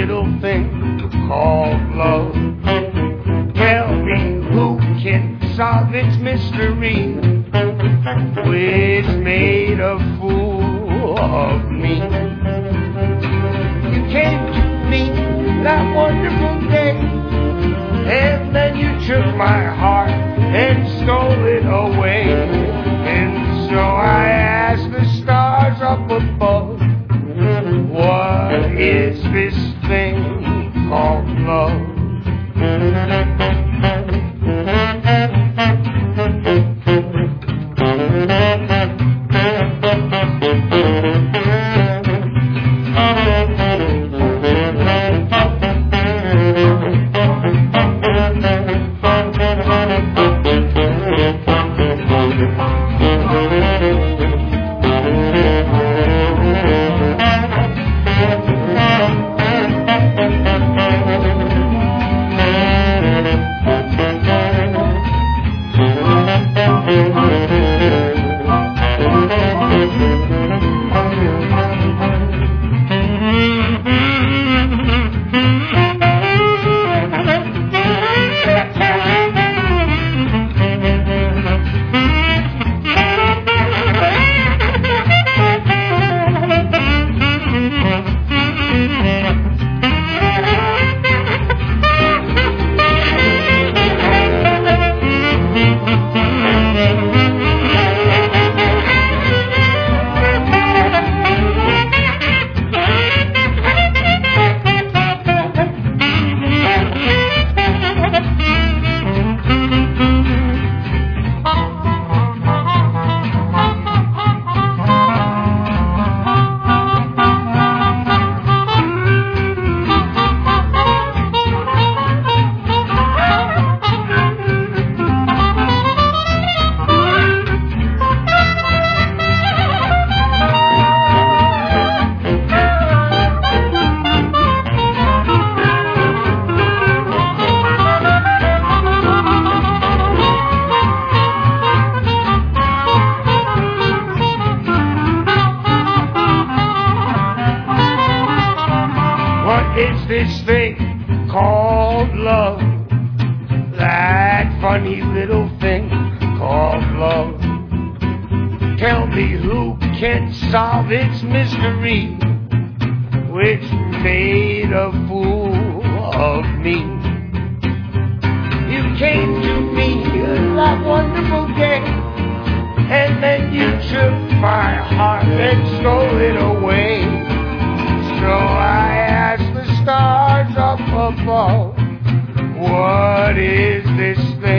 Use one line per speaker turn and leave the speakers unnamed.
little thing called love. Tell me who can solve its mystery, which made a fool of me. You came to me that wonderful day, and then you took my heart and stole it away. And so I asked the stars up above, what is this thing called love? It's this thing called love, that funny little thing called love. Tell me who can solve its mystery, which made a fool of me. You came to me that wonderful day, and then you took my heart and stole it away. So I asked the stars up above, what is this thing